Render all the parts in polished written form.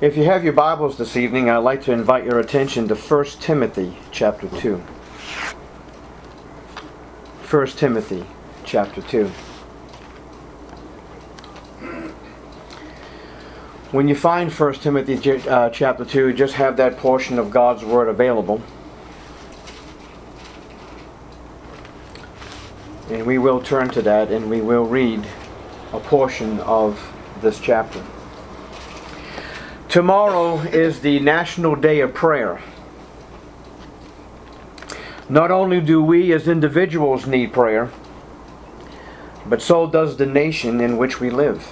If you have your Bibles this evening, I'd like to invite your attention to 1 Timothy chapter 2. 1 Timothy chapter 2. When you find 1 Timothy chapter 2, just have that portion of God's Word available. And we will turn to that and we will read a portion of this chapter. Tomorrow is the National Day of Prayer. Not only do we as individuals need prayer, but so does the nation in which we live.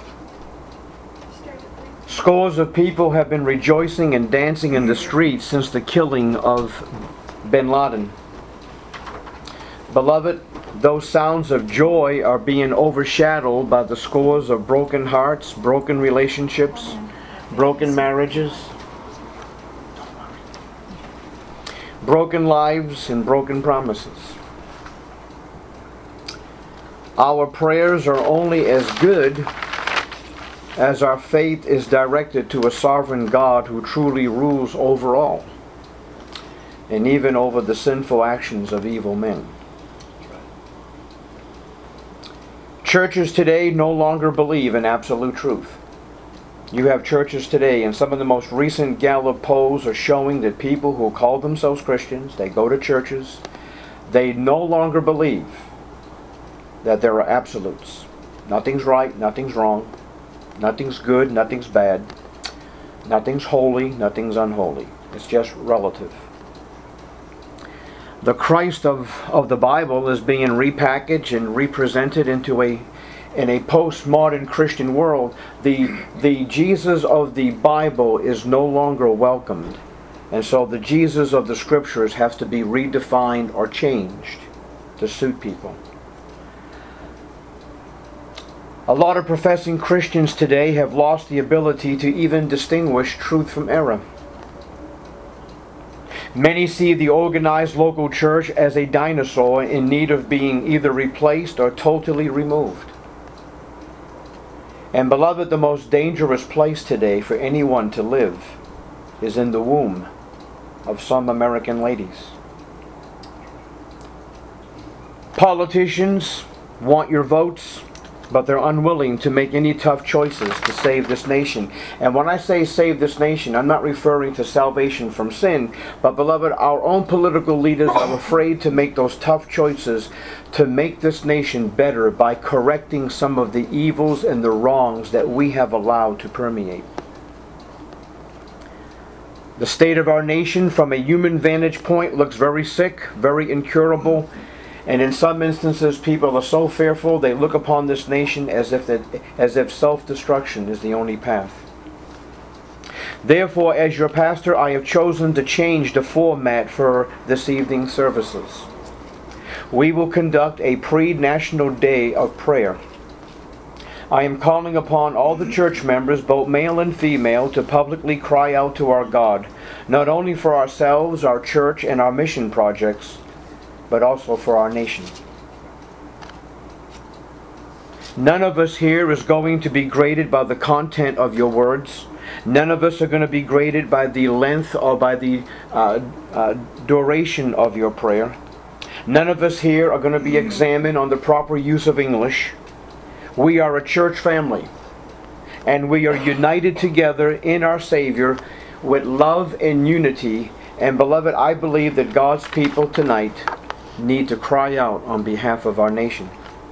Scores of people have been rejoicing and dancing in the streets since the killing of bin Laden. Beloved, those sounds of joy are being overshadowed by the scores of broken hearts, broken relationships, broken marriages, broken lives, and broken promises. Our prayers are only as good as our faith is directed to a sovereign God who truly rules over all, and even over the sinful actions of evil men. Churches today no longer believe in absolute truth. You have churches today, and some of the most recent Gallup polls are showing that people who call themselves Christians, they go to churches, they no longer believe that there are absolutes. Nothing's right, nothing's wrong, nothing's good, nothing's bad, nothing's holy, nothing's unholy. It's just relative. The Christ of the Bible is being repackaged and represented in a postmodern Christian world. The Jesus of the Bible is no longer welcomed. And so the Jesus of the Scriptures has to be redefined or changed to suit people. A lot of professing Christians today have lost the ability to even distinguish truth from error. Many see the organized local church as a dinosaur in need of being either replaced or totally removed. And beloved, the most dangerous place today for anyone to live is in the womb of some American ladies. Politicians want your votes, but they're unwilling to make any tough choices to save this nation. And when I say save this nation, I'm not referring to salvation from sin, but beloved, our own political leaders are afraid to make those tough choices to make this nation better by correcting some of the evils and the wrongs that we have allowed to permeate. The state of our nation from a human vantage point looks very sick, very incurable, and in some instances people are so fearful they look upon this nation as if self-destruction is the only path. Therefore, as your pastor, I have chosen to change the format for this evening's services. We will conduct a pre-National Day of Prayer. I am calling upon all the church members, both male and female, to publicly cry out to our God, not only for ourselves, our church, and our mission projects, but also for our nation. None of us here is going to be graded by the content of your words. None of us are going to be graded by the length or by the duration of your prayer. None of us here are going to be examined on the proper use of English. We are a church family, and we are united together in our Savior with love and unity. And beloved, I believe that God's people tonight need to cry out on behalf of our nation.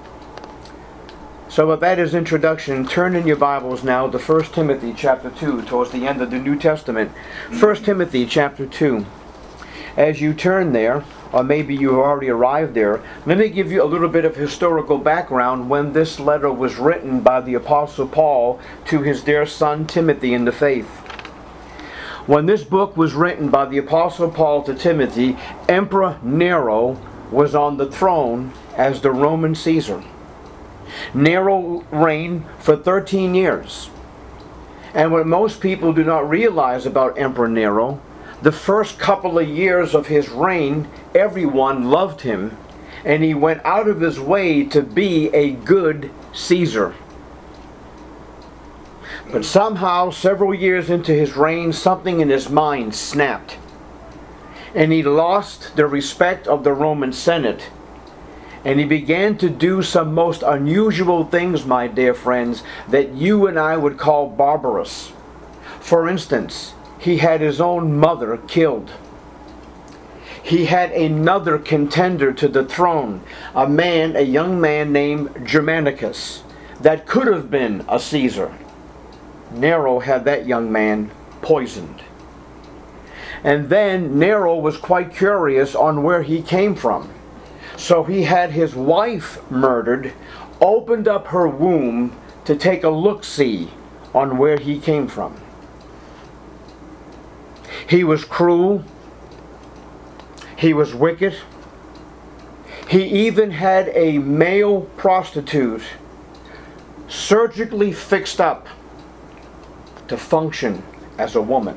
So with that as introduction, turn in your Bibles now to 1 Timothy chapter 2, towards the end of the New Testament. 1 Timothy chapter 2. As you turn there, or maybe you've already arrived there, let me give you a little bit of historical background when this letter was written by the Apostle Paul to his dear son Timothy in the faith. When this book was written by the Apostle Paul to Timothy, Emperor Nero was on the throne as the Roman Caesar. Nero reigned for 13 years. And what most people do not realize about Emperor Nero, the first couple of years of his reign, everyone loved him, and he went out of his way to be a good Caesar. But somehow, several years into his reign, something in his mind snapped. And he lost the respect of the Roman Senate. And he began to do some most unusual things, my dear friends, that you and I would call barbarous. For instance, he had his own mother killed. He had another contender to the throne, a young man named Germanicus, that could have been a Caesar. Nero had that young man poisoned. And then Nero was quite curious on where he came from. So he had his wife murdered, opened up her womb to take a look-see on where he came from. He was cruel. He was wicked. He even had a male prostitute surgically fixed up to function as a woman.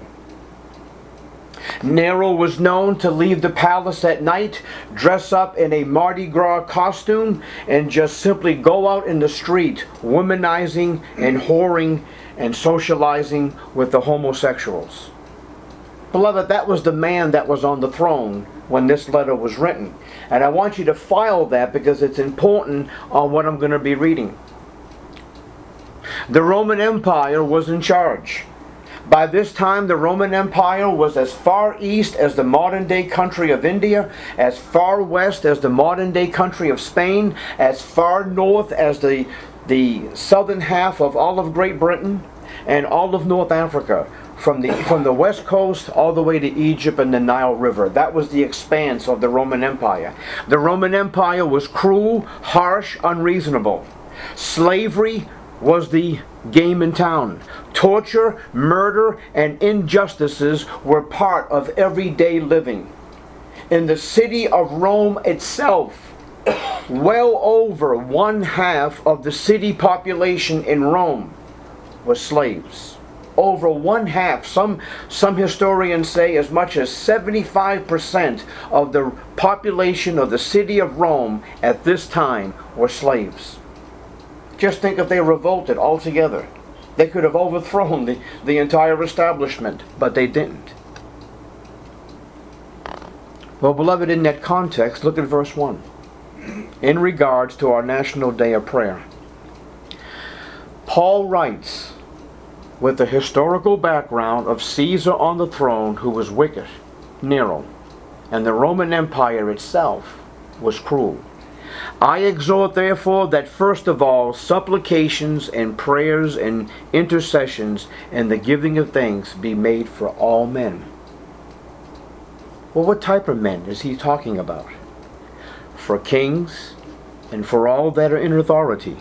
Nero was known to leave the palace at night, dress up in a Mardi Gras costume, and just simply go out in the street, womanizing and whoring and socializing with the homosexuals. Beloved, that was the man that was on the throne when this letter was written. And I want you to file that because it's important on what I'm going to be reading. The Roman Empire was in charge. By this time, the Roman Empire was as far east as the modern-day country of India, as far west as the modern-day country of Spain, as far north as the southern half of all of Great Britain, and all of North Africa, from the west coast all the way to Egypt and the Nile River. That was the expanse of the Roman Empire. The Roman Empire was cruel, harsh, unreasonable. Slavery was the game in town. Torture, murder, and injustices were part of everyday living. In the city of Rome itself, well over 1/2 of the city population in Rome was slaves. Over 1/2. Some historians say as much as 75% of the population of the city of Rome at this time were slaves. Just think if they revolted altogether. They could have overthrown the entire establishment, but they didn't. Well, beloved, in that context, look at verse 1. In regards to our National Day of Prayer, Paul writes, with the historical background of Caesar on the throne who was wicked, Nero, and the Roman Empire itself was cruel. I exhort therefore that first of all supplications and prayers and intercessions and the giving of thanks be made for all men. Well, what type of men is he talking about? For kings and for all that are in authority.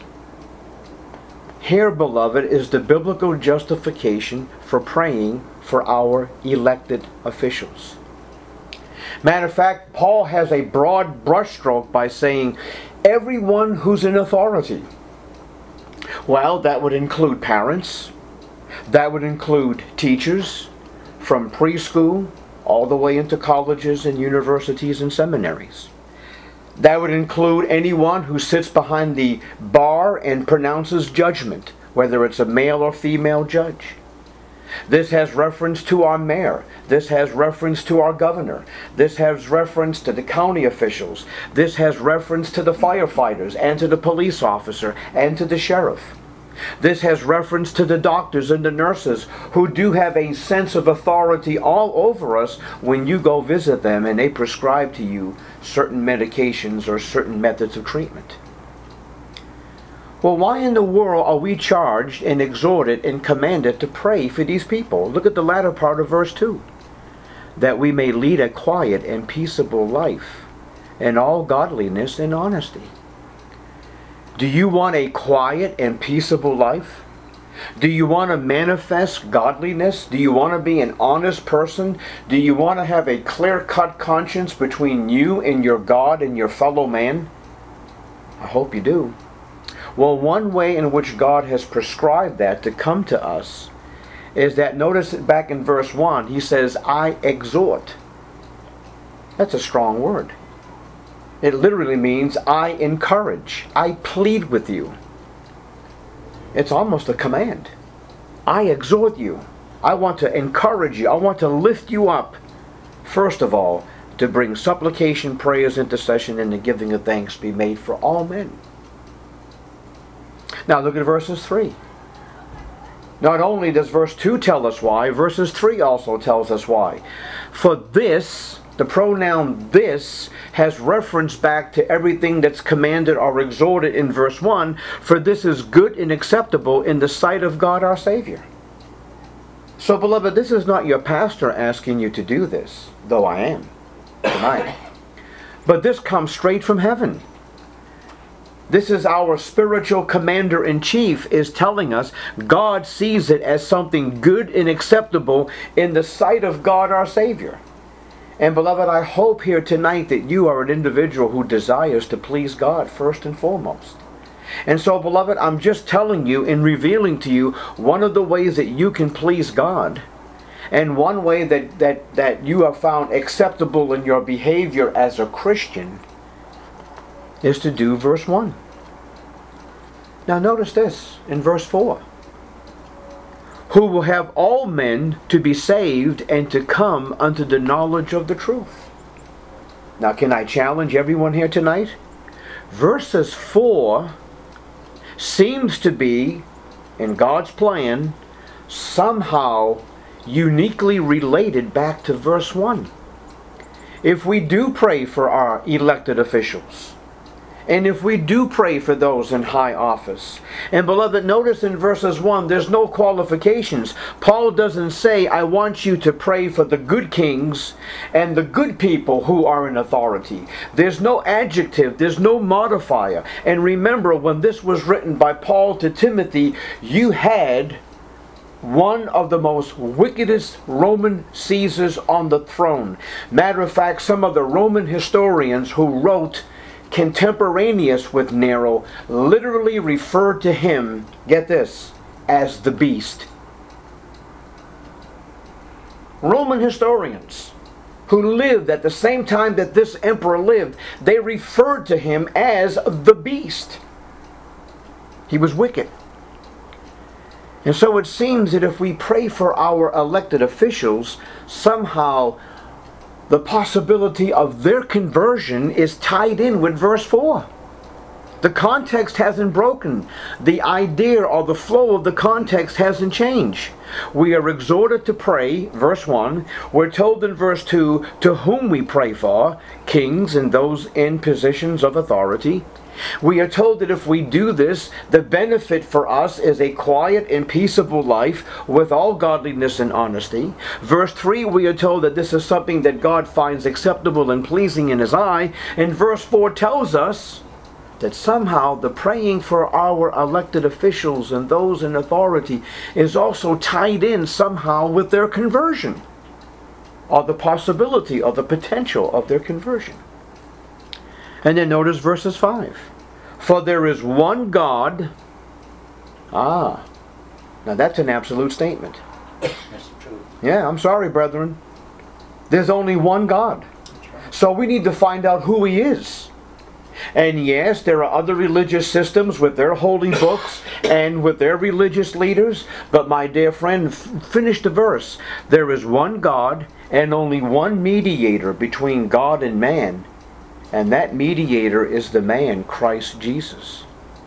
Here, beloved, is the biblical justification for praying for our elected officials. Matter of fact, Paul has a broad brushstroke by saying everyone who's in authority. Well, that would include parents. That would include teachers from preschool all the way into colleges and universities and seminaries. That would include anyone who sits behind the bar and pronounces judgment, whether it's a male or female judge. This has reference to our mayor. This has reference to our governor. This has reference to the county officials. This has reference to the firefighters and to the police officer and to the sheriff. This has reference to the doctors and the nurses who do have a sense of authority all over us when you go visit them and they prescribe to you certain medications or certain methods of treatment. Well, why in the world are we charged and exhorted and commanded to pray for these people? Look at the latter part of verse 2. That we may lead a quiet and peaceable life in all godliness and honesty. Do you want a quiet and peaceable life? Do you want to manifest godliness? Do you want to be an honest person? Do you want to have a clear-cut conscience between you and your God and your fellow man? I hope you do. Well, one way in which God has prescribed that to come to us is that, notice it back in verse 1, he says, I exhort. That's a strong word. It literally means I encourage. I plead with you. It's almost a command. I exhort you. I want to encourage you. I want to lift you up. First of all, to bring supplication, prayers, intercession, and the giving of thanks be made for all men. Now look at verses 3. Not only does verse 2 tell us why, verses 3 also tells us why. For this, the pronoun this, has reference back to everything that's commanded or exhorted in verse 1. For this is good and acceptable in the sight of God our Savior. So beloved, this is not your pastor asking you to do this, though I am tonight. But this comes straight from heaven. This is our spiritual commander-in-chief is telling us God sees it as something good and acceptable in the sight of God our Savior. And beloved, I hope here tonight that you are an individual who desires to please God first and foremost. And so, beloved, I'm just telling you and revealing to you one of the ways that you can please God. And one way that you have found acceptable in your behavior as a Christian is to do verse 1. Now notice this in verse 4. Who will have all men to be saved and to come unto the knowledge of the truth. Now can I challenge everyone here tonight? Verses 4 seems to be, in God's plan, somehow uniquely related back to verse 1. If we do pray for our elected officials, and if we do pray for those in high office, and beloved, notice in verses 1, there's no qualifications. Paul doesn't say, I want you to pray for the good kings and the good people who are in authority. There's no adjective, there's no modifier. And remember, when this was written by Paul to Timothy, you had one of the most wickedest Roman Caesars on the throne. Matter of fact, some of the Roman historians who wrote contemporaneous with Nero literally referred to him, get this, as the beast. Roman historians who lived at the same time that this emperor lived, they referred to him as the beast. He was wicked. And so it seems that if we pray for our elected officials, somehow the possibility of their conversion is tied in with verse 4. The context hasn't broken. The idea or the flow of the context hasn't changed. We are exhorted to pray, verse 1. We're told in verse 2 to whom we pray for, kings and those in positions of authority. We are told that if we do this, the benefit for us is a quiet and peaceable life with all godliness and honesty. Verse 3, we are told that this is something that God finds acceptable and pleasing in His eye. And verse 4 tells us that somehow the praying for our elected officials and those in authority is also tied in somehow with their conversion, or the possibility or the potential of their conversion. And then notice verses 5. For there is one God. Now that's an absolute statement. That's true. Yeah, I'm sorry, brethren. There's only one God. So we need to find out who He is. And yes, there are other religious systems with their holy books and with their religious leaders. But my dear friend, finish the verse. There is one God and only one mediator between God and man. And that mediator is the man, Christ Jesus.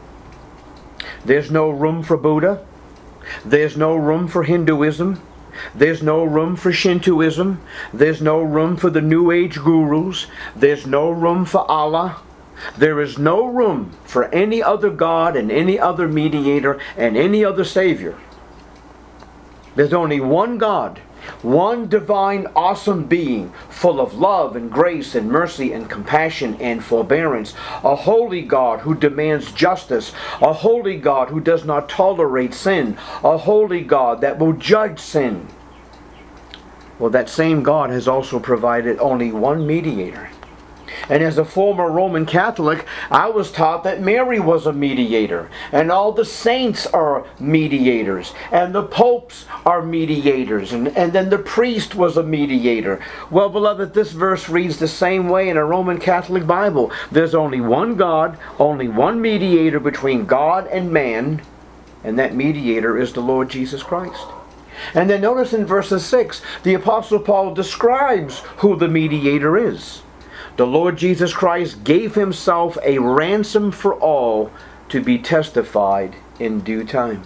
There's no room for Buddha. There's no room for Hinduism. There's no room for Shintoism. There's no room for the New Age gurus. There's no room for Allah. There is no room for any other God and any other mediator and any other Savior. There's only one God. One divine, awesome being, full of love and grace and mercy and compassion and forbearance. A holy God who demands justice. A holy God who does not tolerate sin. A holy God that will judge sin. Well, that same God has also provided only one mediator. And as a former Roman Catholic, I was taught that Mary was a mediator, and all the saints are mediators, and the popes are mediators, and then the priest was a mediator. Well, beloved, this verse reads the same way in a Roman Catholic Bible. There's only one God, only one mediator between God and man, and that mediator is the Lord Jesus Christ. And then notice in verses 6, the Apostle Paul describes who the mediator is. The Lord Jesus Christ gave himself a ransom for all to be testified in due time.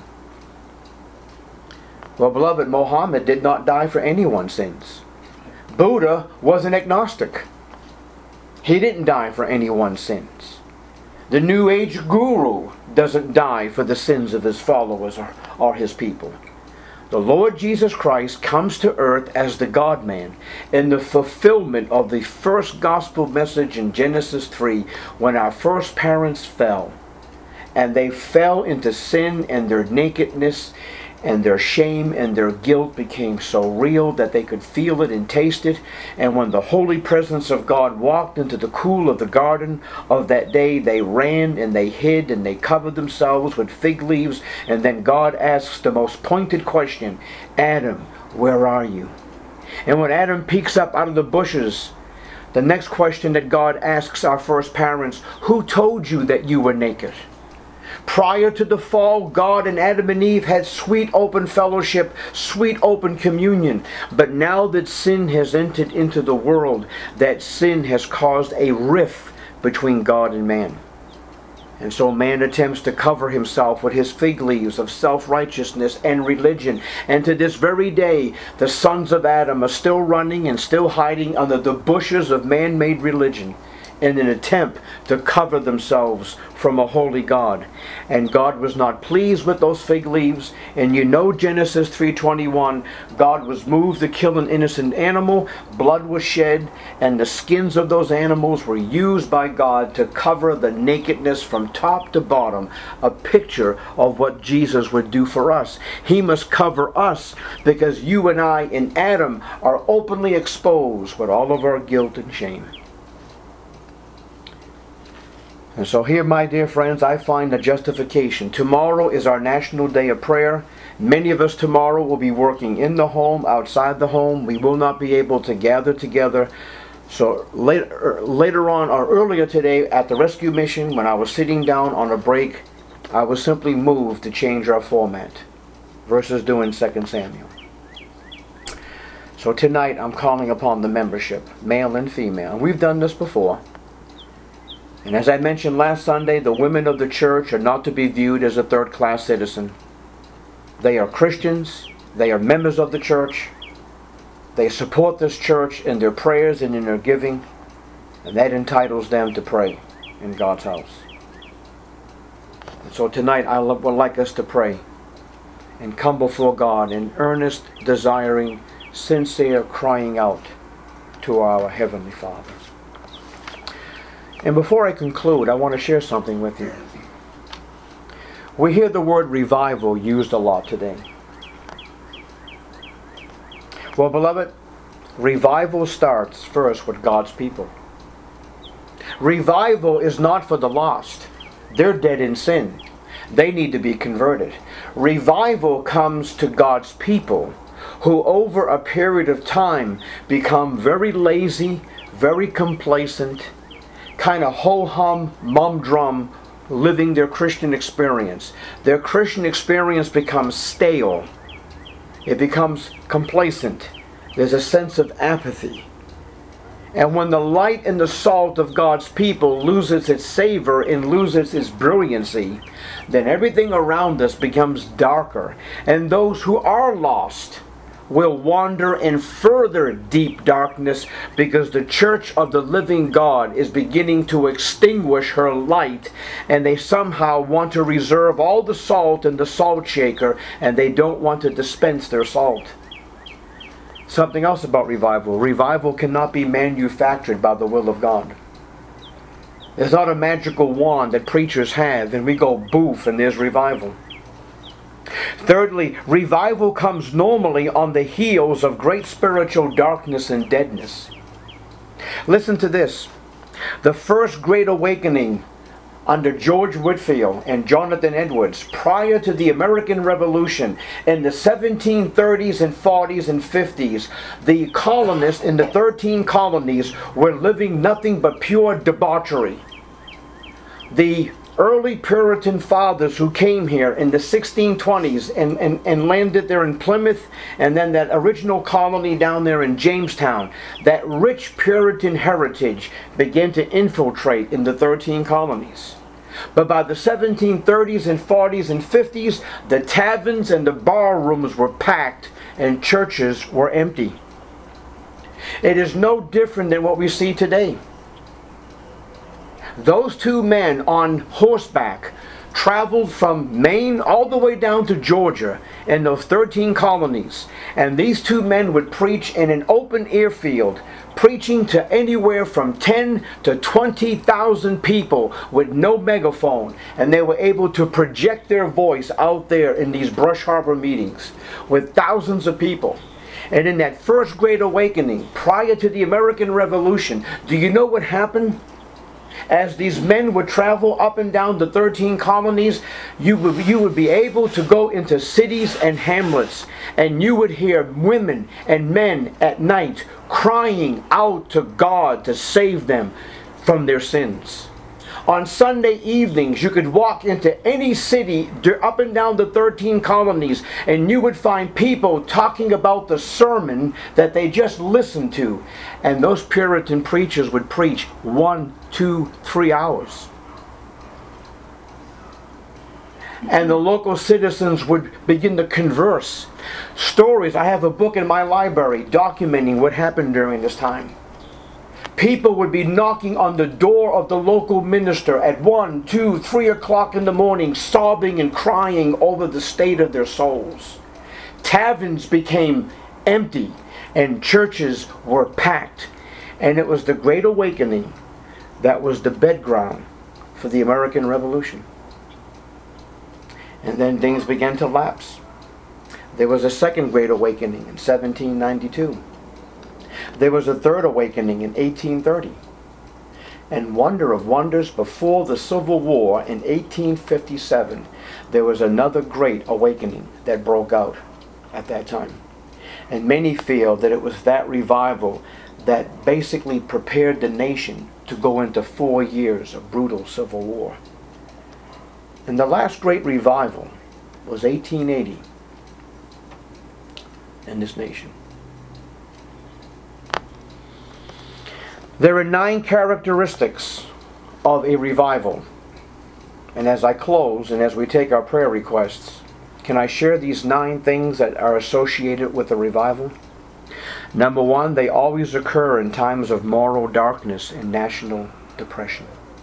Well, beloved, Muhammad did not die for anyone's sins. Buddha was an agnostic. He didn't die for anyone's sins. The New Age guru doesn't die for the sins of his followers or his people. The Lord Jesus Christ comes to earth as the God-man in the fulfillment of the first gospel message in Genesis 3, when our first parents fell. And they fell into sin, and their nakedness and their shame and their guilt became so real that they could feel it and taste it. And when the holy presence of God walked into the cool of the garden of that day, they ran and they hid and they covered themselves with fig leaves. And then God asks the most pointed question, Adam, where are you? And when Adam peeks up out of the bushes, the next question that God asks our first parents, who told you that you were naked? Prior to the fall, God and Adam and Eve had sweet open fellowship, sweet open communion. But now that sin has entered into the world, that sin has caused a rift between God and man. And so man attempts to cover himself with his fig leaves of self-righteousness and religion. And to this very day, the sons of Adam are still running and still hiding under the bushes of man-made religion, in an attempt to cover themselves from a holy God. And God was not pleased with those fig leaves. And you know Genesis 3:21, God was moved to kill an innocent animal, blood was shed, and the skins of those animals were used by God to cover the nakedness from top to bottom, a picture of what Jesus would do for us. He must cover us because you and I in Adam are openly exposed with all of our guilt and shame. And so here, my dear friends, I find a justification. Tomorrow is our National Day of Prayer. Many of us tomorrow will be working in the home, outside the home. We will not be able to gather together. So later on, or earlier today at the rescue mission, when I was sitting down on a break, I was simply moved to change our format versus doing 2 Samuel. So tonight I'm calling upon the membership, male and female. And we've done this before. And as I mentioned last Sunday, the women of the church are not to be viewed as a third-class citizen. They are Christians. They are members of the church. They support this church in their prayers and in their giving. And that entitles them to pray in God's house. And so tonight I would like us to pray and come before God in earnest, desiring, sincere crying out to our Heavenly Father. And before I conclude, I want to share something with you. We hear the word revival used a lot today. Well, beloved, revival starts first with God's people. Revival is not for the lost. They're dead in sin. They need to be converted. Revival comes to God's people who over a period of time become very lazy, very complacent, kind of ho-hum, mum-drum, living their Christian experience. Their Christian experience becomes stale. It becomes complacent. There's a sense of apathy. And when the light and the salt of God's people loses its savor and loses its brilliancy, then everything around us becomes darker. And those who are lost will wander in further deep darkness because the church of the living God is beginning to extinguish her light, and they somehow want to reserve all the salt in the salt shaker, and they don't want to dispense their salt. Something else about revival. Revival cannot be manufactured by the will of God. There's not a magical wand that preachers have and we go boof and there's revival. Thirdly, revival comes normally on the heels of great spiritual darkness and deadness. Listen to this. The first great awakening under George Whitefield and Jonathan Edwards, prior to the American Revolution in the 1730s and 40s and 50s, the colonists in the 13 colonies were living nothing but pure debauchery. The early Puritan fathers who came here in the 1620s and landed there in Plymouth, and then that original colony down there in Jamestown, that rich Puritan heritage began to infiltrate in the 13 colonies. But by the 1730s and 40s and 50s, the taverns and the bar rooms were packed and churches were empty. It is no different than what we see today. Those two men on horseback traveled from Maine all the way down to Georgia in those 13 colonies. And these two men would preach in an open airfield, preaching to anywhere from 10 to 20,000 people with no megaphone. And they were able to project their voice out there in these Brush Harbor meetings with thousands of people. And in that first Great Awakening, prior to the American Revolution, do you know what happened? As these men would travel up and down the 13 colonies, you would be able to go into cities and hamlets, and you would hear women and men at night crying out to God to save them from their sins. On Sunday evenings, you could walk into any city up and down the 13 colonies, and you would find people talking about the sermon that they just listened to. And those Puritan preachers would preach 1, 2, 3 hours. And the local citizens would begin to converse. Stories. I have a book in my library documenting what happened during this time. People would be knocking on the door of the local minister at 1, 2, 3 o'clock in the morning, sobbing and crying over the state of their souls. Taverns became empty and churches were packed. And it was the Great Awakening that was the bedground for the American Revolution. And then things began to lapse. There was a second Great Awakening in 1792. There was a third awakening in 1830. And wonder of wonders, before the Civil War in 1857, there was another great awakening that broke out at that time. And many feel that it was that revival that basically prepared the nation to go into 4 years of brutal civil war. And the last great revival was 1880 in this nation. There are 9 characteristics of a revival. And as I close and as we take our prayer requests, can I share these 9 things that are associated with a revival? Number 1, they always occur in times of moral darkness and national depression.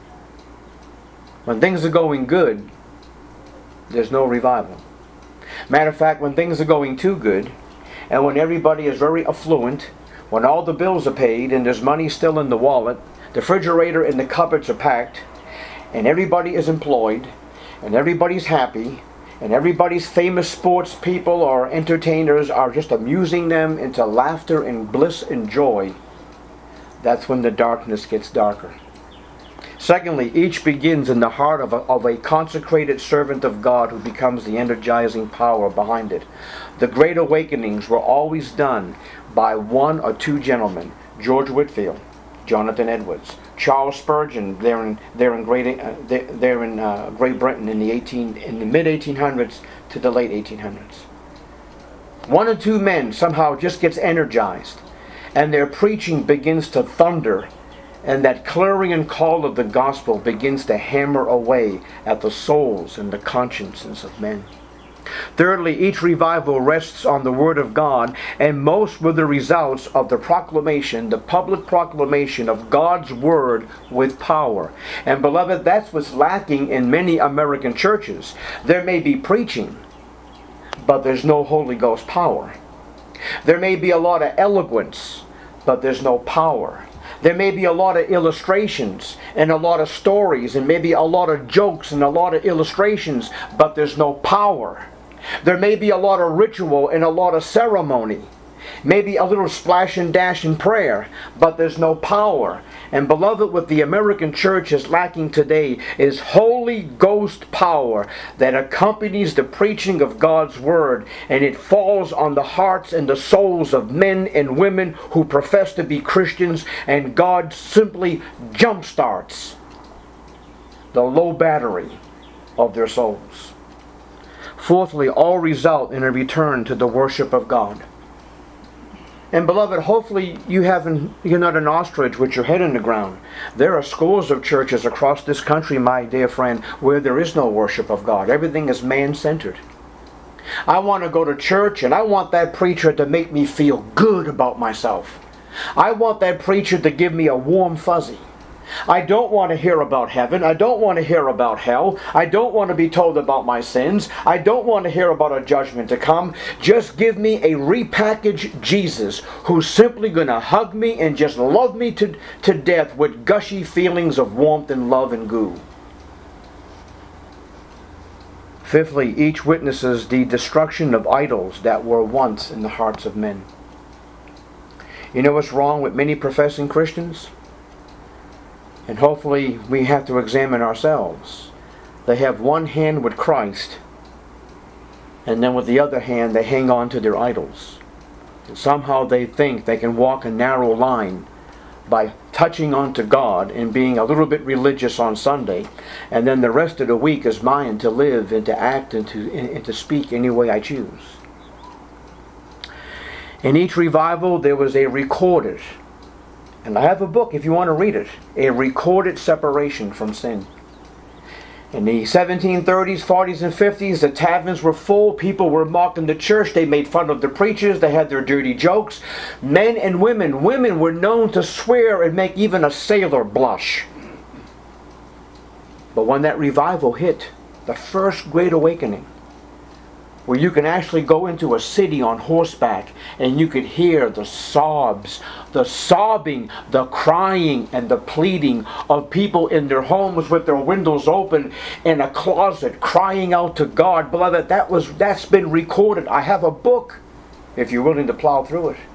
When things are going good, there's no revival. Matter of fact, when things are going too good, and when everybody is very affluent, when all the bills are paid and there's money still in the wallet, the refrigerator and the cupboards are packed, and everybody is employed, and everybody's happy, and everybody's famous sports people or entertainers are just amusing them into laughter and bliss and joy, that's when the darkness gets darker. Secondly, each begins in the heart of a consecrated servant of God who becomes the energizing power behind it. The Great Awakenings were always done by 1 or 2 gentlemen: George Whitefield, Jonathan Edwards, Charles Spurgeon. They're in Great Britain in the mid 1800s to the late 1800s. 1 or 2 men somehow just gets energized, and their preaching begins to thunder, and that clarion call of the gospel begins to hammer away at the souls and the consciences of men. Thirdly, each revival rests on the Word of God, and most were the results of the proclamation, the public proclamation of God's Word with power. And beloved, that's what's lacking in many American churches. There may be preaching, but there's no Holy Ghost power. There may be a lot of eloquence, but there's no power. There may be a lot of illustrations and a lot of stories and maybe a lot of jokes and a lot of illustrations, but there's no power. There may be a lot of ritual and a lot of ceremony. Maybe a little splash and dash in prayer, but there's no power. And beloved, what the American church is lacking today is Holy Ghost power that accompanies the preaching of God's Word, and it falls on the hearts and the souls of men and women who profess to be Christians, and God simply jumpstarts the low battery of their souls. Fourthly, all result in a return to the worship of God. And beloved, hopefully you're not an ostrich with your head in the ground. There are scores of churches across this country, my dear friend, where there is no worship of God. Everything is man-centered. I want to go to church and I want that preacher to make me feel good about myself. I want that preacher to give me a warm fuzzy. I don't want to hear about heaven. I don't want to hear about hell. I don't want to be told about my sins. I don't want to hear about a judgment to come. Just give me a repackaged Jesus who's simply going to hug me and just love me to death with gushy feelings of warmth and love and goo. Fifthly, each witnesses the destruction of idols that were once in the hearts of men. You know what's wrong with many professing Christians? And hopefully we have to examine ourselves. They have one hand with Christ, and then with the other hand they hang on to their idols. And somehow they think they can walk a narrow line by touching onto God and being a little bit religious on Sunday, and then the rest of the week is mine to live and to act and to speak any way I choose. In each revival there was a recorded, and I have a book if you want to read it, a recorded separation from sin. In the 1730s, 40s, and 50s, the taverns were full. People were mocked in the church. They made fun of the preachers. They had their dirty jokes. Men and women. Women were known to swear and make even a sailor blush. But when that revival hit, the first great awakening, where you can actually go into a city on horseback and you could hear the sobs, the sobbing, the crying, and the pleading of people in their homes with their windows open in a closet crying out to God. Beloved, that's been recorded. I have a book if you're willing to plow through it.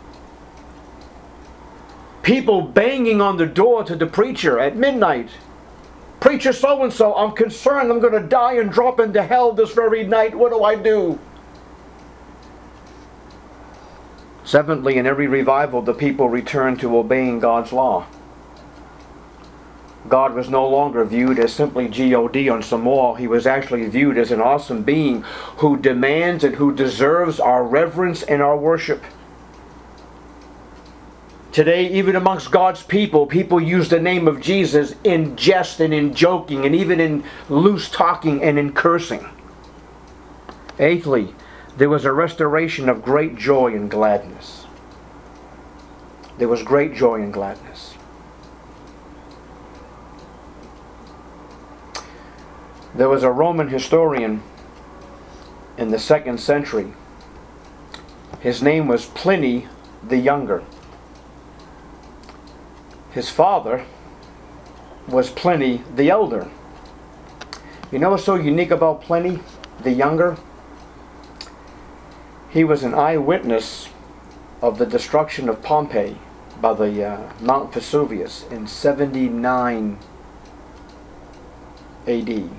People banging on the door to the preacher at midnight. Preacher so-and-so, I'm concerned I'm going to die and drop into hell this very night. What do I do? Seventhly, in every revival, the people returned to obeying God's law. God was no longer viewed as simply G-O-D on some wall. He was actually viewed as an awesome being who demands and who deserves our reverence and our worship. Today, even amongst God's people, people use the name of Jesus in jest and in joking and even in loose talking and in cursing. Eighthly, there was a restoration of great joy and gladness. There was great joy and gladness. There was a Roman historian in the 2nd century. His name was Pliny the Younger. His father was Pliny the Elder. You know what's so unique about Pliny the Younger? He was an eyewitness of the destruction of Pompeii by the Mount Vesuvius in 79 AD.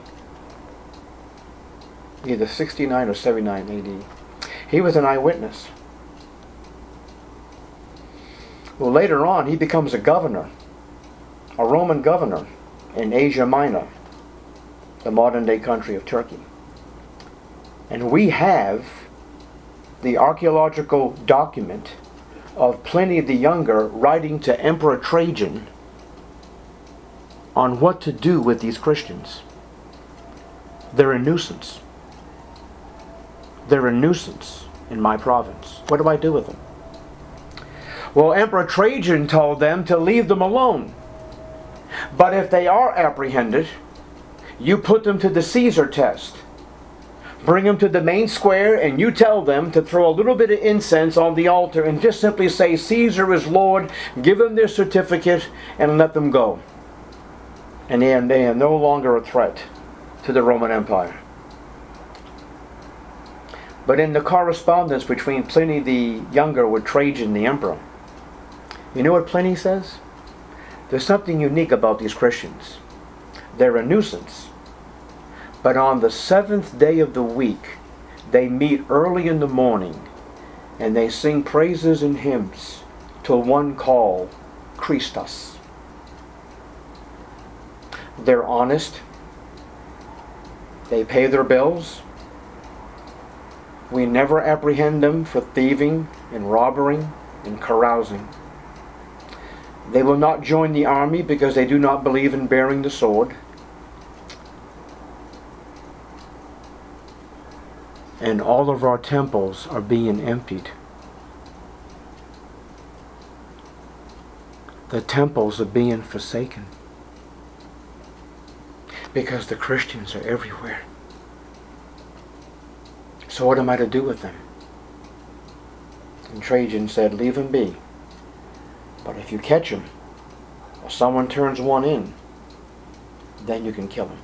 Either 69 or 79 AD. He was an eyewitness. Well, later on, he becomes a governor, a Roman governor in Asia Minor, the modern-day country of Turkey. And we have the archaeological document of Pliny the Younger writing to Emperor Trajan on what to do with these Christians. They're a nuisance. They're a nuisance in my province. What do I do with them? Well, Emperor Trajan told them to leave them alone. But if they are apprehended, you put them to the Caesar test. Bring them to the main square and you tell them to throw a little bit of incense on the altar and just simply say, Caesar is Lord, give them their certificate and let them go. And they are no longer a threat to the Roman Empire. But in the correspondence between Pliny the Younger with Trajan the Emperor, you know what Pliny says? There's something unique about these Christians. They're a nuisance. But on the 7th day of the week, they meet early in the morning and they sing praises and hymns to one called Christus. They're honest. They pay their bills. We never apprehend them for thieving and robbery and carousing. They will not join the army because they do not believe in bearing the sword. And all of our temples are being emptied. The temples are being forsaken. Because the Christians are everywhere. So what am I to do with them? And Trajan said, leave them be. But if you catch them, or someone turns one in, then you can kill him.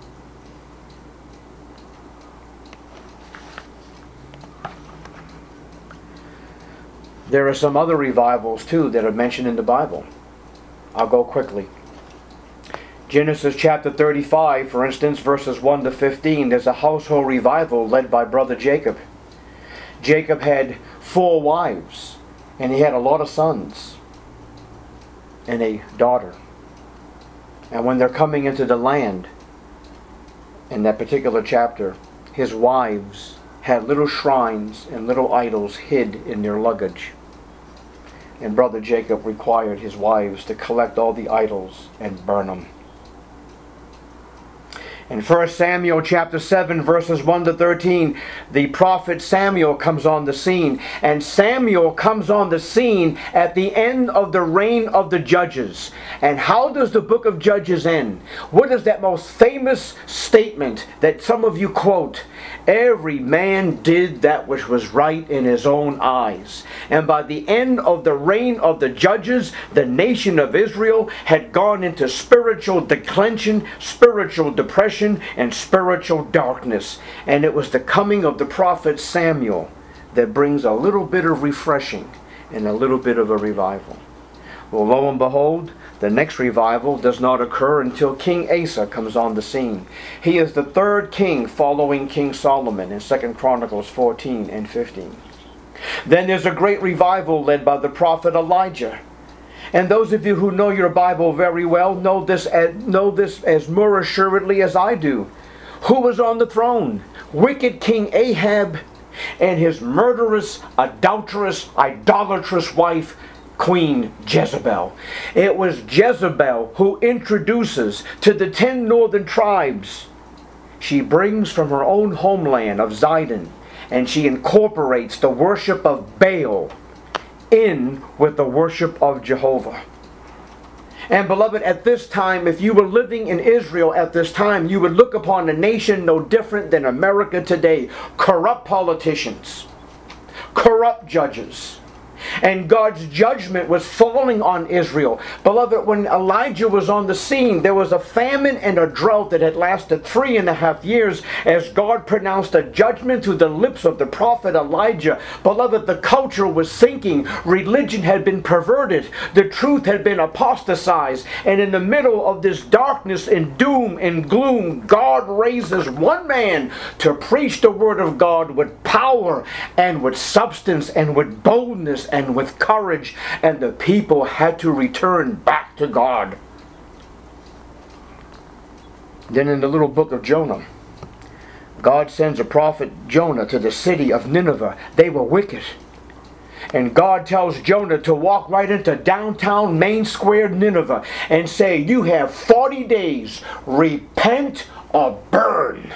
There are some other revivals too that are mentioned in the Bible. I'll go quickly. Genesis chapter 35, for instance, verses 1 to 15, there's a household revival led by brother Jacob. Jacob had 4 wives, and he had a lot of sons and a daughter. And when they're coming into the land, in that particular chapter, his wives had little shrines and little idols hid in their luggage. And brother Jacob required his wives to collect all the idols and burn them. In 1 Samuel chapter 7 verses 1 to 13, the prophet Samuel comes on the scene. And Samuel comes on the scene at the end of the reign of the judges. And how does the book of Judges end? What is that most famous statement that some of you quote? Every man did that which was right in his own eyes. And by the end of the reign of the judges, the nation of Israel had gone into spiritual declension, spiritual depression, and spiritual darkness. And it was the coming of the prophet Samuel that brings a little bit of refreshing and a little bit of a revival. Well, lo and behold, the next revival does not occur until King Asa comes on the scene. He is the 3rd king following King Solomon in 2 Chronicles 14 and 15. Then there's a great revival led by the prophet Elijah. And those of you who know your Bible very well know this as more assuredly as I do. Who was on the throne? Wicked King Ahab and his murderous, adulterous, idolatrous wife, Queen Jezebel. It was Jezebel who introduces to the 10 northern tribes. She brings from her own homeland of Zidon, and she incorporates the worship of Baal in with the worship of Jehovah. And beloved, at this time, if you were living in Israel at this time, you would look upon a nation no different than America today. Corrupt politicians, corrupt judges. And God's judgment was falling on Israel. Beloved, when Elijah was on the scene, there was a famine and a drought that had lasted 3.5 years as God pronounced a judgment through the lips of the prophet Elijah. Beloved, the culture was sinking. Religion had been perverted. The truth had been apostatized. And in the middle of this darkness and doom and gloom, God raises one man to preach the word of God with power and with substance and with boldness and with courage, and the people had to return back to God. Then in the little book of Jonah, God sends a prophet Jonah to the city of Nineveh. They were wicked. And God tells Jonah to walk right into downtown Main Square Nineveh and say, you have 40 days, repent or burn.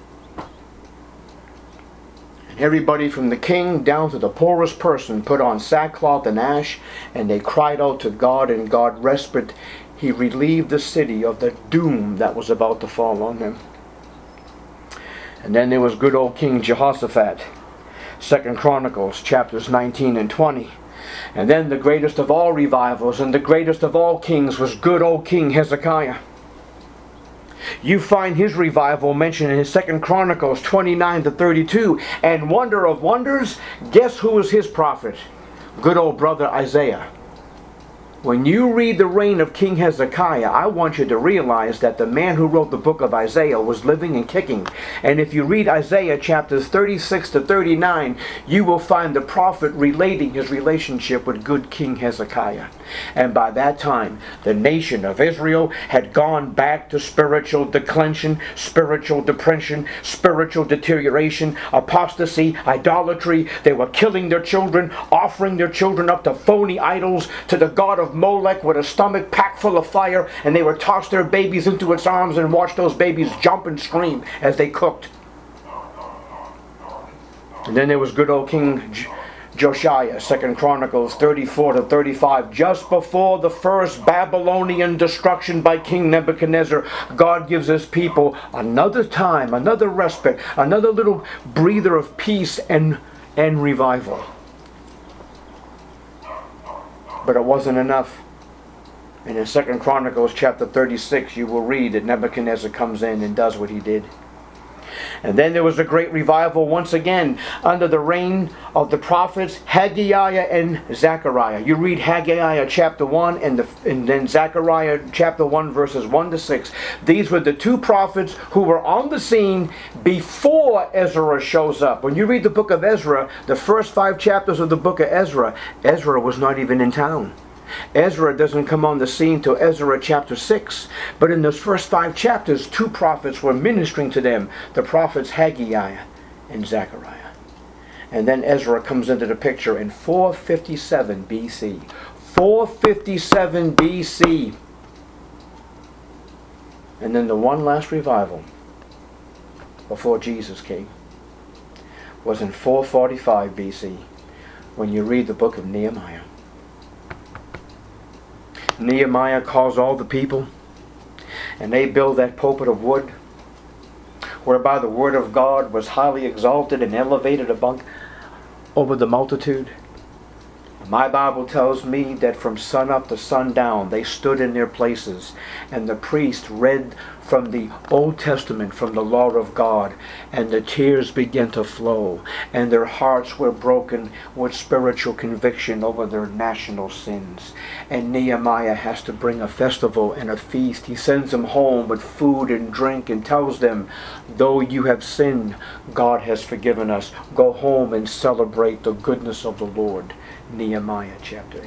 Everybody from the king down to the poorest person put on sackcloth and ash, and they cried out to God, and God respite. He relieved the city of the doom that was about to fall on them. And then there was good old King Jehoshaphat, 2 Chronicles chapters 19 and 20. And then the greatest of all revivals and the greatest of all kings was good old King Hezekiah. You find his revival mentioned in 2 Chronicles 29 to 32. And wonder of wonders, guess who was his prophet? Good old brother Isaiah. When you read the reign of King Hezekiah, I want you to realize that the man who wrote the book of Isaiah was living and kicking. And if you read Isaiah chapters 36 to 39, you will find the prophet relating his relationship with good King Hezekiah. And by that time, the nation of Israel had gone back to spiritual declension, spiritual depression, spiritual deterioration, apostasy, idolatry. They were killing their children, offering their children up to phony idols, to the god of Molech with a stomach packed full of fire, and they would toss their babies into its arms and watch those babies jump and scream as they cooked. And then there was good old King Josiah, 2 Chronicles 34 to 35. Just before the first Babylonian destruction by King Nebuchadnezzar, God gives his people another time, another respite, another little breather of peace and revival. But it wasn't enough. And in 2 Chronicles chapter 36, you will read that Nebuchadnezzar comes in and does what he did. And then there was a great revival once again under the reign of the prophets Haggai and Zechariah. You read Haggai chapter 1 and then Zechariah chapter 1 verses 1 to 6. These were the two prophets who were on the scene before Ezra shows up. When you read the book of Ezra, the first 5 chapters of the book of Ezra, Ezra was not even in town. Ezra doesn't come on the scene till Ezra chapter 6. But in those first 5 chapters, 2 prophets were ministering to them. The prophets Haggai and Zechariah. And then Ezra comes into the picture in 457 BC. 457 BC. And then the one last revival before Jesus came was in 445 BC when you read the book of Nehemiah. Nehemiah calls all the people, and they build that pulpit of wood, whereby the word of God was highly exalted and elevated over the multitude. My Bible tells me that from sun up to sundown they stood in their places, and the priest read from the Old Testament, from the law of God, and the tears began to flow, and their hearts were broken with spiritual conviction over their national sins. And Nehemiah has to bring a festival and a feast. He sends them home with food and drink and tells them, though you have sinned, God has forgiven us. Go home and celebrate the goodness of the Lord. Nehemiah chapter 8.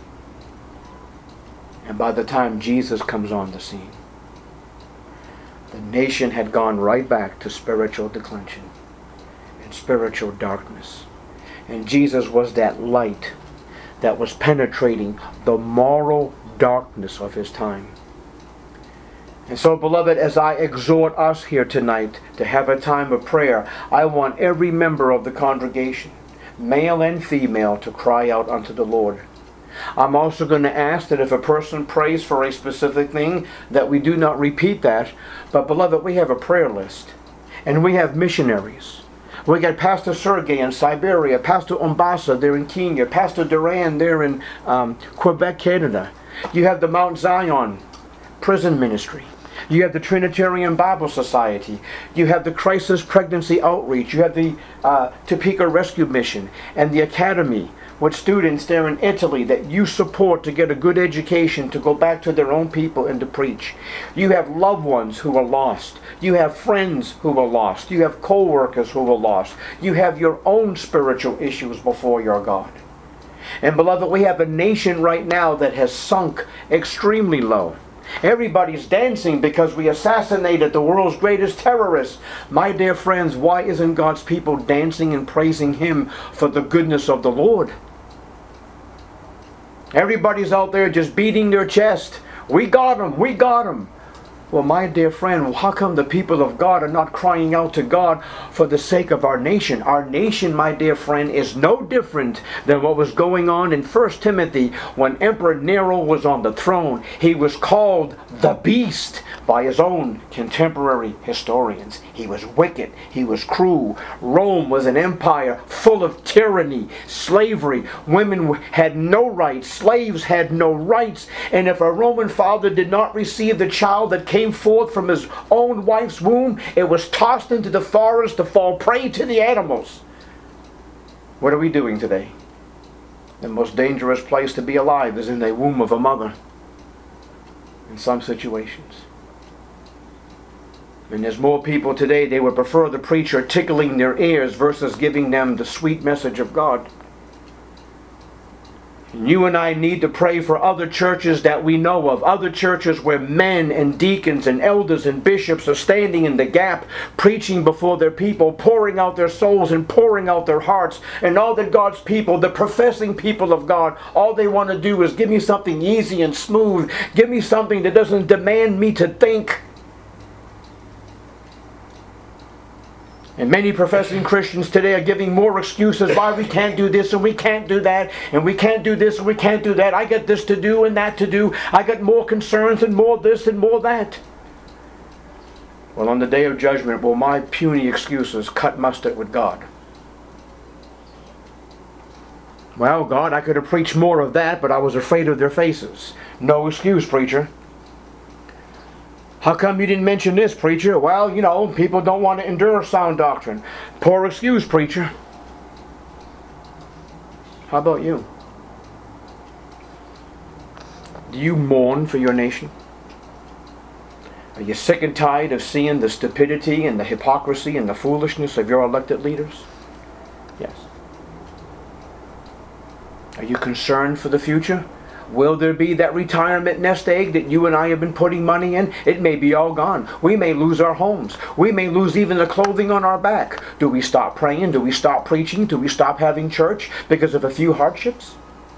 And by the time Jesus comes on the scene, the nation had gone right back to spiritual declension and spiritual darkness. And Jesus was that light that was penetrating the moral darkness of his time. And so, beloved, as I exhort us here tonight to have a time of prayer, I want every member of the congregation, male and female, to cry out unto the Lord. I'm also going to ask that if a person prays for a specific thing, that we do not repeat that. But beloved, we have a prayer list. And we have missionaries. We got Pastor Sergey in Siberia, Pastor Umbasa there in Kenya, Pastor Duran there in Quebec, Canada. You have the Mount Zion prison ministry. You have the Trinitarian Bible Society. You have the Crisis Pregnancy Outreach. You have the Topeka Rescue Mission and the Academy with students there in Italy that you support to get a good education, to go back to their own people and to preach. You have loved ones who are lost. You have friends who are lost. You have co-workers who are lost. You have your own spiritual issues before your God. And beloved, we have a nation right now that has sunk extremely low. Everybody's dancing because we assassinated the world's greatest terrorist. My dear friends, why isn't God's people dancing and praising Him for the goodness of the Lord? Everybody's out there just beating their chest. We got him, we got him. Well, my dear friend, how come the people of God are not crying out to God for the sake of our nation? Our nation, my dear friend, is no different than what was going on in 1 Timothy when Emperor Nero was on the throne. He was called the Beast by his own contemporary historians. He was wicked. He was cruel. Rome was an empire full of tyranny, slavery. Women had no rights. Slaves had no rights. And if a Roman father did not receive the child that came forth from his own wife's womb, it was tossed into the forest to fall prey to the animals. What are we doing today? The most dangerous place to be alive is in the womb of a mother in some situations. And there's more people today, they would prefer the preacher tickling their ears versus giving them the sweet message of God. And you and I need to pray for other churches that we know of, other churches where men and deacons and elders and bishops are standing in the gap, preaching before their people, pouring out their souls and pouring out their hearts. And all that God's people, the professing people of God, all they want to do is give me something easy and smooth. Give me something that doesn't demand me to think. And many professing Christians today are giving more excuses why we can't do this and we can't do that, and we can't do this and we can't do that. I got this to do and that to do. I got more concerns and more this and more that. Well, on the day of judgment, will my puny excuses cut mustard with God? Well, God, I could have preached more of that, but I was afraid of their faces. No excuse, preacher. How come you didn't mention this, preacher? Well, you know, people don't want to endure sound doctrine. Poor excuse, preacher. How about you? Do you mourn for your nation? Are you sick and tired of seeing the stupidity and the hypocrisy and the foolishness of your elected leaders? Yes. Are you concerned for the future? Will there be that retirement nest egg that you and I have been putting money in? It may be all gone. We may lose our homes. We may lose even the clothing on our back. Do we stop praying? Do we stop preaching? Do we stop having church because of a few hardships?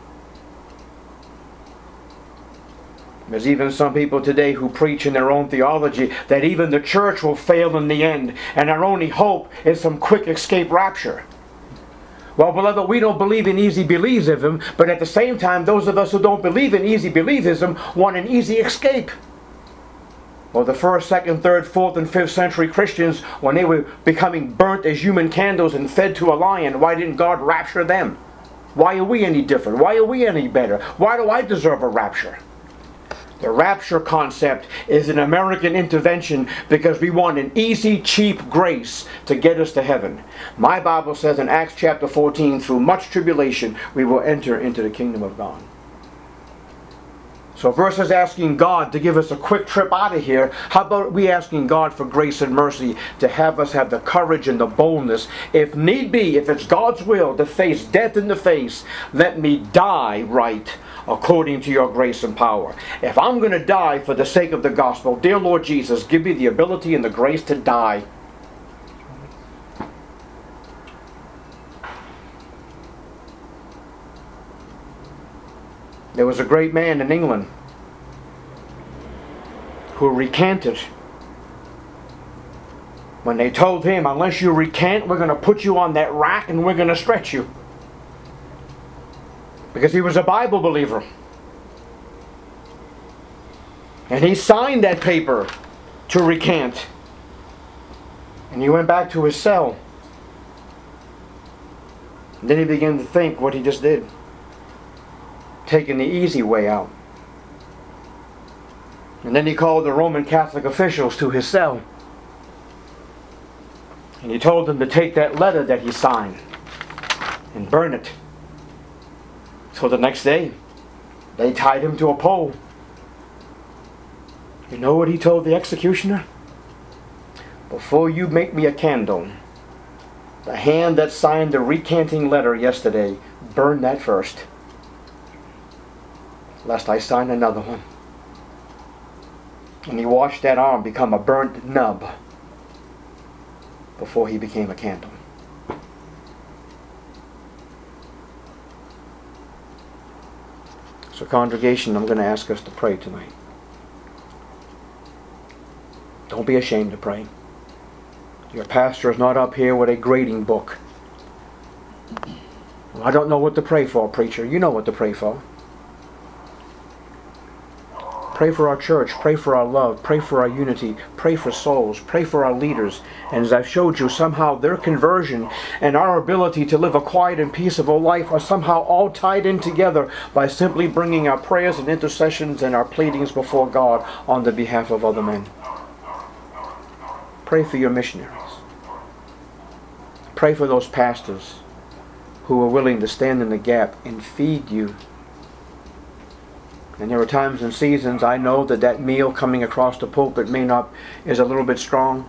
There's even some people today who preach in their own theology that even the church will fail in the end, and our only hope is some quick escape rapture. Well, beloved, we don't believe in easy believism, but at the same time, those of us who don't believe in easy believism want an easy escape. Well, the 1st, 2nd, 3rd, 4th, and 5th century Christians, when they were becoming burnt as human candles and fed to a lion, why didn't God rapture them? Why are we any different? Why are we any better? Why do I deserve a rapture? The rapture concept is an American intervention because we want an easy, cheap grace to get us to heaven. My Bible says in Acts chapter 14, through much tribulation, we will enter into the kingdom of God. So versus asking God to give us a quick trip out of here, how about we asking God for grace and mercy to have us have the courage and the boldness, if need be, if it's God's will, to face death in the face. Let me die right according to your grace and power. If I'm going to die for the sake of the gospel, dear Lord Jesus, give me the ability and the grace to die. There was a great man in England who recanted when they told him, unless you recant, we're going to put you on that rack and we're going to stretch you. Because he was a Bible believer. And he signed that paper to recant. And he went back to his cell. And then he began to think what he just did. Taking the easy way out. And then he called the Roman Catholic officials to his cell. And he told them to take that letter that he signed and burn it. So the next day, they tied him to a pole. You know what he told the executioner? Before you make me a candle, the hand that signed the recanting letter yesterday, burn that first, lest I sign another one. And he watched that arm become a burnt nub before he became a candle. So congregation, I'm going to ask us to pray tonight. Don't be ashamed to pray. Your pastor is not up here with a grading book. Well, I don't know what to pray for, preacher. You know what to pray for. Pray for our church. Pray for our love. Pray for our unity. Pray for souls. Pray for our leaders. And as I've showed you, somehow their conversion and our ability to live a quiet and peaceable life are somehow all tied in together by simply bringing our prayers and intercessions and our pleadings before God on the behalf of other men. Pray for your missionaries. Pray for those pastors who are willing to stand in the gap and feed you. And there are times and seasons I know that that meal coming across the pulpit is a little bit strong.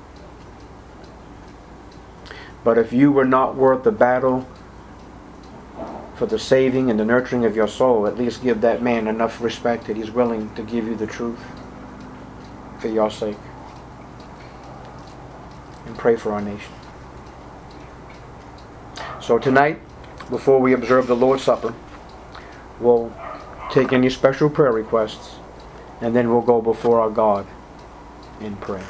But if you were not worth the battle for the saving and the nurturing of your soul, at least give that man enough respect that he's willing to give you the truth for your sake. And pray for our nation. So tonight, before we observe the Lord's Supper, we'll take any special prayer requests, and then we'll go before our God in prayer.